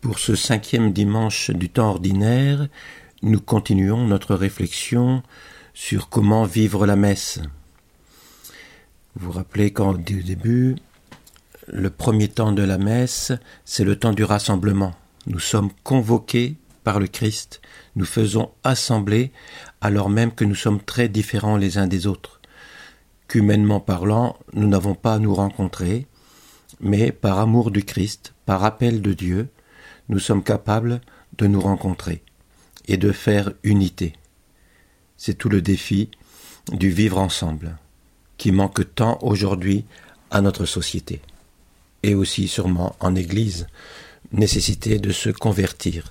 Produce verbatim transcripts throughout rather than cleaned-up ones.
Pour ce cinquième dimanche du temps ordinaire, nous continuons notre réflexion sur comment vivre la messe. Vous vous rappelez qu'au début, le premier temps de la messe, c'est le temps du rassemblement. Nous sommes convoqués par le Christ, nous faisons assembler alors même que nous sommes très différents les uns des autres. Qu'humainement parlant, nous n'avons pas à nous rencontrer, mais par amour du Christ, par appel de Dieu, nous sommes capables de nous rencontrer et de faire unité. C'est tout le défi du vivre ensemble, qui manque tant aujourd'hui à notre société, et aussi sûrement en Église, nécessité de se convertir.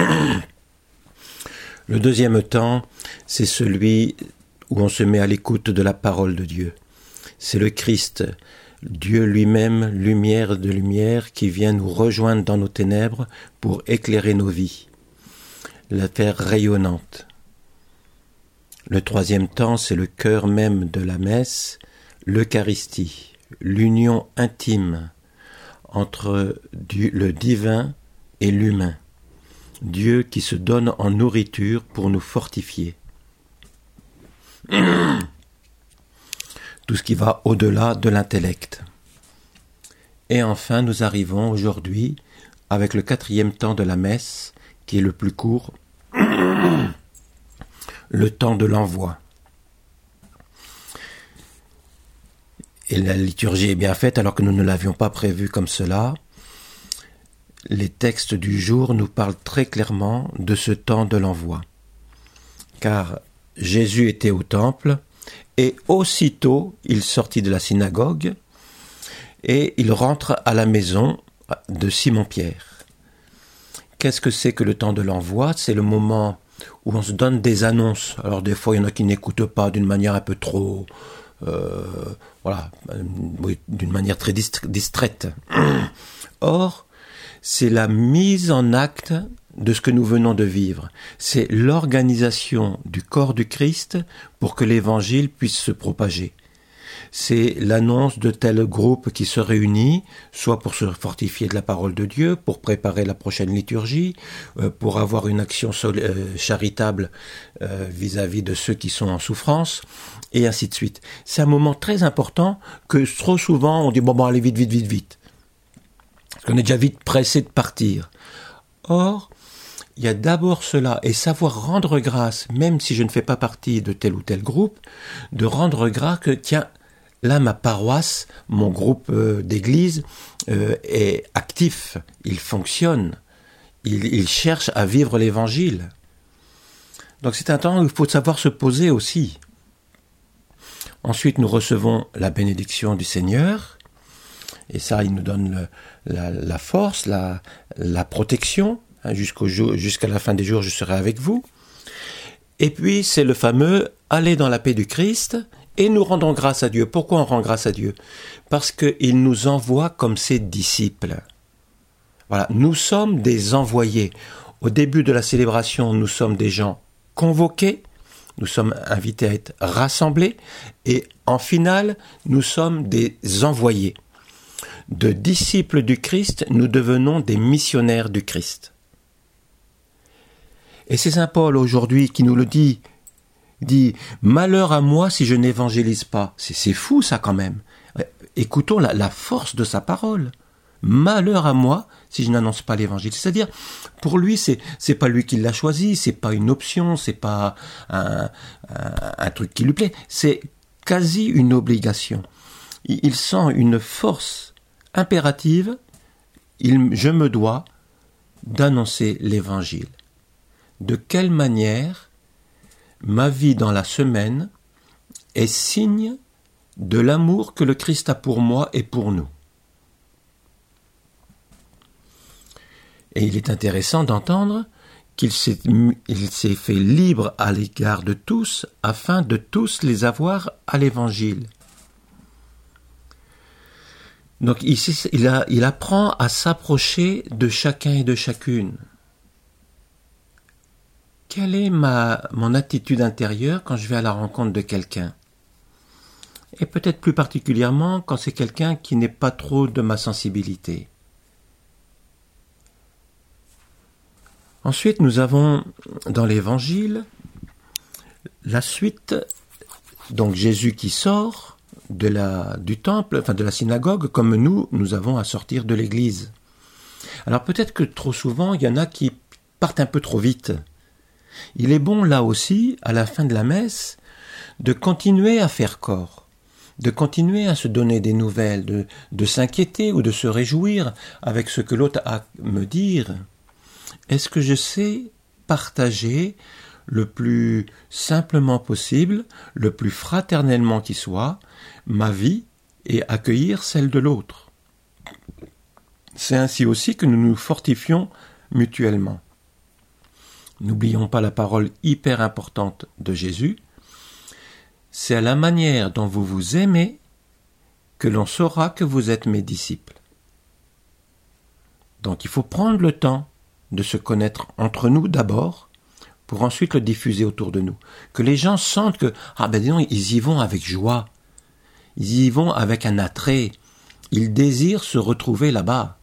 Le deuxième temps, c'est celui où on se met à l'écoute de la parole de Dieu. C'est le Christ, Dieu lui-même, lumière de lumière, qui vient nous rejoindre dans nos ténèbres pour éclairer nos vies, la faire rayonnante. Le troisième temps, c'est le cœur même de la messe, l'Eucharistie, l'union intime entre du, le divin et l'humain, Dieu qui se donne en nourriture pour nous fortifier. Tout ce qui va au-delà de l'intellect. Et enfin, nous arrivons aujourd'hui avec le quatrième temps de la messe, qui est le plus court, le temps de l'envoi. Et la liturgie est bien faite alors que nous ne l'avions pas prévu comme cela. Les textes du jour nous parlent très clairement de ce temps de l'envoi. Car Jésus était au temple, et aussitôt il sortit de la synagogue, et il rentre à la maison de Simon-Pierre. Qu'est-ce que c'est que le temps de l'envoi ? C'est le moment où on se donne des annonces. Alors des fois, il y en a qui n'écoutent pas d'une manière un peu trop... Euh, voilà, oui, d'une manière très distraite. Or, c'est la mise en acte de ce que nous venons de vivre. C'est l'organisation du corps du Christ pour que l'évangile puisse se propager. C'est l'annonce de tel groupe qui se réunit, soit pour se fortifier de la parole de Dieu, pour préparer la prochaine liturgie, euh, pour avoir une action sol- euh, charitable euh, vis-à-vis de ceux qui sont en souffrance, et ainsi de suite. C'est un moment très important que trop souvent on dit « bon, bon, allez vite, vite, vite, vite ». Parce qu'on est déjà vite pressé de partir. Or, il y a d'abord cela, et savoir rendre grâce, même si je ne fais pas partie de tel ou tel groupe, de rendre grâce que, tiens, là, ma paroisse, mon groupe euh, d'église euh, est actif, il fonctionne, il, il cherche à vivre l'évangile. Donc c'est un temps où il faut savoir se poser aussi. Ensuite, nous recevons la bénédiction du Seigneur, et ça, il nous donne le, la, la force, la, la protection, hein, jusqu'au jour, jusqu'à la fin des jours, je serai avec vous. Et puis, c'est le fameux « aller dans la paix du Christ », et nous rendons grâce à Dieu. Pourquoi on rend grâce à Dieu ? Parce qu'il nous envoie comme ses disciples. Voilà, nous sommes des envoyés. Au début de la célébration, nous sommes des gens convoqués, nous sommes invités à être rassemblés, et en finale, nous sommes des envoyés. De disciples du Christ, nous devenons des missionnaires du Christ. Et c'est Saint Paul aujourd'hui qui nous le dit, dit « Malheur à moi si je n'évangélise pas ». C'est, c'est fou ça quand même. Écoutons la, la force de sa parole. « Malheur à moi si je n'annonce pas l'évangile ». C'est-à-dire, pour lui, c'est, c'est pas lui qui l'a choisi, c'est pas une option, c'est pas un, un, un truc qui lui plaît, c'est quasi une obligation. Il, il sent une force impérative, il, je me dois d'annoncer l'évangile. De quelle manière ma vie dans la semaine est signe de l'amour que le Christ a pour moi et pour nous. Et il est intéressant d'entendre qu'il s'est, il s'est fait libre à l'égard de tous afin de tous les avoir à l'Évangile. Donc il, il, a, il apprend à s'approcher de chacun et de chacune. Quelle est ma, mon attitude intérieure quand je vais à la rencontre de quelqu'un ? Et peut-être plus particulièrement quand c'est quelqu'un qui n'est pas trop de ma sensibilité. Ensuite, nous avons dans l'Évangile la suite, donc Jésus qui sort de la, du temple, enfin de la synagogue, comme nous, nous avons à sortir de l'église. Alors peut-être que trop souvent, il y en a qui partent un peu trop vite. Il est bon, là aussi, à la fin de la messe, de continuer à faire corps, de continuer à se donner des nouvelles, de, de s'inquiéter ou de se réjouir avec ce que l'autre a à me dire. Est-ce que je sais partager le plus simplement possible, le plus fraternellement qui soit, ma vie et accueillir celle de l'autre? C'est ainsi aussi que nous nous fortifions mutuellement. N'oublions pas la parole hyper importante de Jésus. C'est à la manière dont vous vous aimez que l'on saura que vous êtes mes disciples. Donc il faut prendre le temps de se connaître entre nous d'abord, pour ensuite le diffuser autour de nous. Que les gens sentent que, ah ben disons, ils y vont avec joie, ils y vont avec un attrait, ils désirent se retrouver là-bas.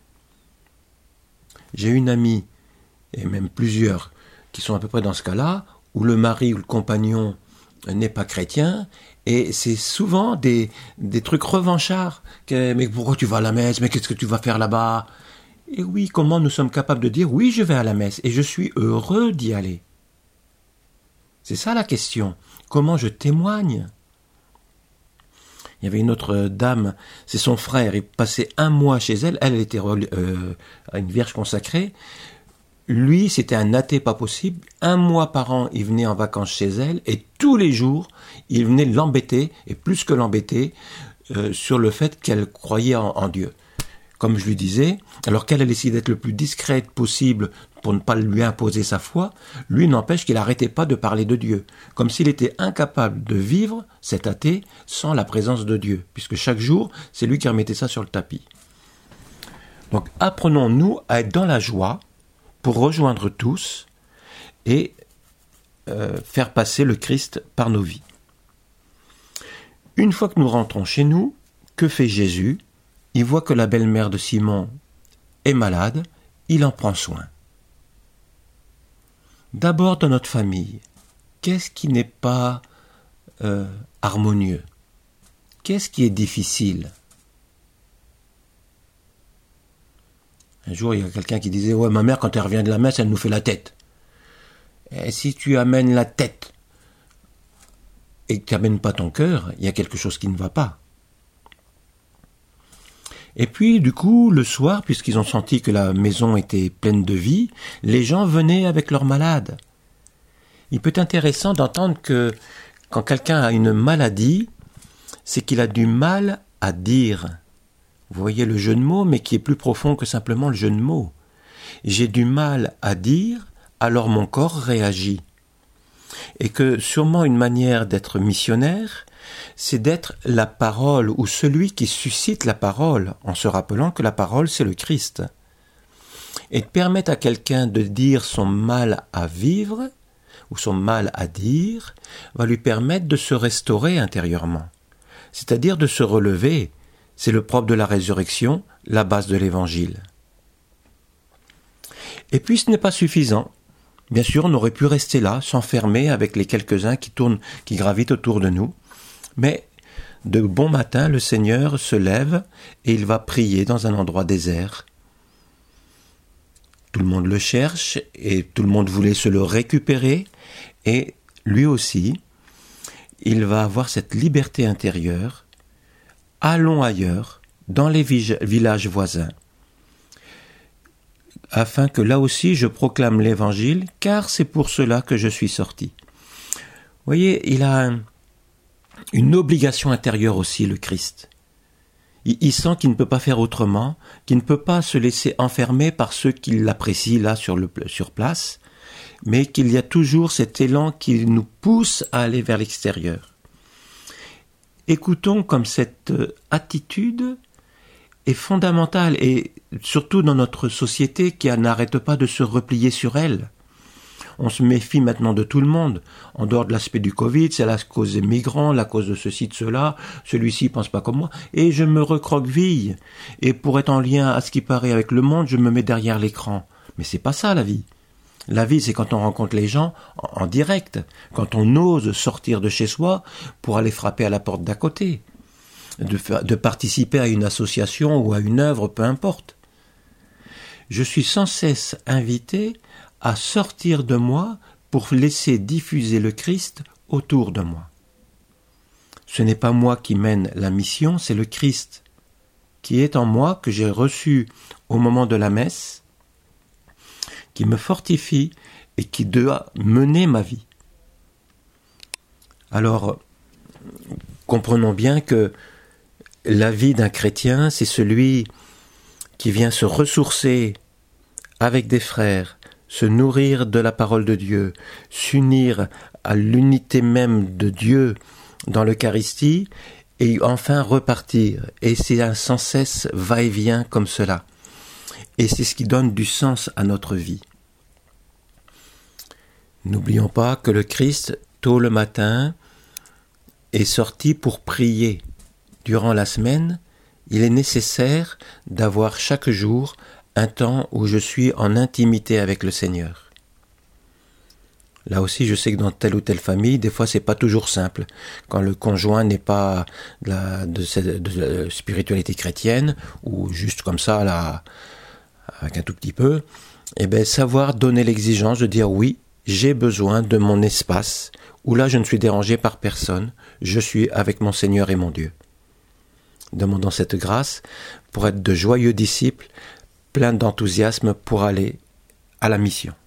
J'ai une amie, et même plusieurs, qui sont à peu près dans ce cas-là, où le mari ou le compagnon n'est pas chrétien, et c'est souvent des, des trucs revanchards. Que, mais pourquoi tu vas à la messe? Mais qu'est-ce que tu vas faire là-bas? Et oui, comment nous sommes capables de dire, oui, je vais à la messe, et je suis heureux d'y aller? C'est ça la question. Comment je témoigne? Il y avait une autre dame, c'est son frère, il passait un mois chez elle, elle, elle était euh, une vierge consacrée. Lui, c'était un athée pas possible. Un mois par an, il venait en vacances chez elle, et tous les jours, il venait l'embêter, et plus que l'embêter, euh, sur le fait qu'elle croyait en, en Dieu. Comme je lui disais, alors qu'elle a essayé d'être le plus discrète possible pour ne pas lui imposer sa foi, lui n'empêche qu'il n'arrêtait pas de parler de Dieu, comme s'il était incapable de vivre, cet athée, sans la présence de Dieu, puisque chaque jour, c'est lui qui remettait ça sur le tapis. Donc apprenons-nous à être dans la joie pour rejoindre tous et euh, faire passer le Christ par nos vies. Une fois que nous rentrons chez nous, que fait Jésus ? Il voit que la belle-mère de Simon est malade, il en prend soin. D'abord dans notre famille, qu'est-ce qui n'est pas euh, harmonieux? Qu'est-ce qui est difficile? Un jour, il y a quelqu'un qui disait « Ouais, ma mère, quand elle revient de la messe, elle nous fait la tête. » Et si tu amènes la tête et que tu n'amènes pas ton cœur, il y a quelque chose qui ne va pas. Et puis, du coup, le soir, puisqu'ils ont senti que la maison était pleine de vie, les gens venaient avec leurs malades. Il peut être intéressant d'entendre que quand quelqu'un a une maladie, c'est qu'il a du mal à dire. Vous voyez le jeu de mots, mais qui est plus profond que simplement le jeu de mots. J'ai du mal à dire, alors mon corps réagit. Et que sûrement une manière d'être missionnaire, c'est d'être la parole ou celui qui suscite la parole, en se rappelant que la parole c'est le Christ. Et de permettre à quelqu'un de dire son mal à vivre, ou son mal à dire, va lui permettre de se restaurer intérieurement. C'est-à-dire de se relever. C'est le propre de la résurrection, la base de l'évangile. Et puis ce n'est pas suffisant. Bien sûr, on aurait pu rester là, s'enfermer avec les quelques-uns qui tournent, qui gravitent autour de nous. Mais de bon matin, le Seigneur se lève et il va prier dans un endroit désert. Tout le monde le cherche et tout le monde voulait se le récupérer. Et lui aussi, il va avoir cette liberté intérieure. Allons ailleurs, dans les villages voisins, afin que là aussi je proclame l'évangile, car c'est pour cela que je suis sorti. Vous voyez, il a un, une obligation intérieure aussi, le Christ. Il, il sent qu'il ne peut pas faire autrement, qu'il ne peut pas se laisser enfermer par ceux qui l'apprécient là sur, le, sur place, mais qu'il y a toujours cet élan qui nous pousse à aller vers l'extérieur. Écoutons comme cette attitude est fondamentale, et surtout dans notre société qui n'arrête pas de se replier sur elle. On se méfie maintenant de tout le monde. En dehors de l'aspect du Covid, c'est la cause des migrants, la cause de ceci, de cela, celui-ci pense pas comme moi, et je me recroqueville. Et pour être en lien à ce qui paraît avec le monde, je me mets derrière l'écran. Mais c'est pas ça la vie. La vie, c'est quand on rencontre les gens en, en direct, quand on ose sortir de chez soi pour aller frapper à la porte d'à côté, de, faire, de participer à une association ou à une œuvre, peu importe. Je suis sans cesse invité à sortir de moi pour laisser diffuser le Christ autour de moi. Ce n'est pas moi qui mène la mission, c'est le Christ qui est en moi, que j'ai reçu au moment de la messe, qui me fortifie et qui doit mener ma vie. Alors, comprenons bien que la vie d'un chrétien, c'est celui qui vient se ressourcer avec des frères, se nourrir de la parole de Dieu, s'unir à l'unité même de Dieu dans l'Eucharistie, et enfin repartir. Et c'est un sans cesse va-et-vient comme cela. Et c'est ce qui donne du sens à notre vie. N'oublions pas que le Christ, tôt le matin, est sorti pour prier. Durant la semaine, il est nécessaire d'avoir chaque jour un temps où je suis en intimité avec le Seigneur. Là aussi, je sais que dans telle ou telle famille, des fois, c'est pas toujours simple. Quand le conjoint n'est pas de, la, de, de, de la spiritualité chrétienne, ou juste comme ça, là, avec un tout petit peu, eh bien, savoir donner l'exigence de dire oui, j'ai besoin de mon espace, où là, je ne suis dérangé par personne, je suis avec mon Seigneur et mon Dieu. Demandons cette grâce pour être de joyeux disciples, pleins d'enthousiasme pour aller à la mission.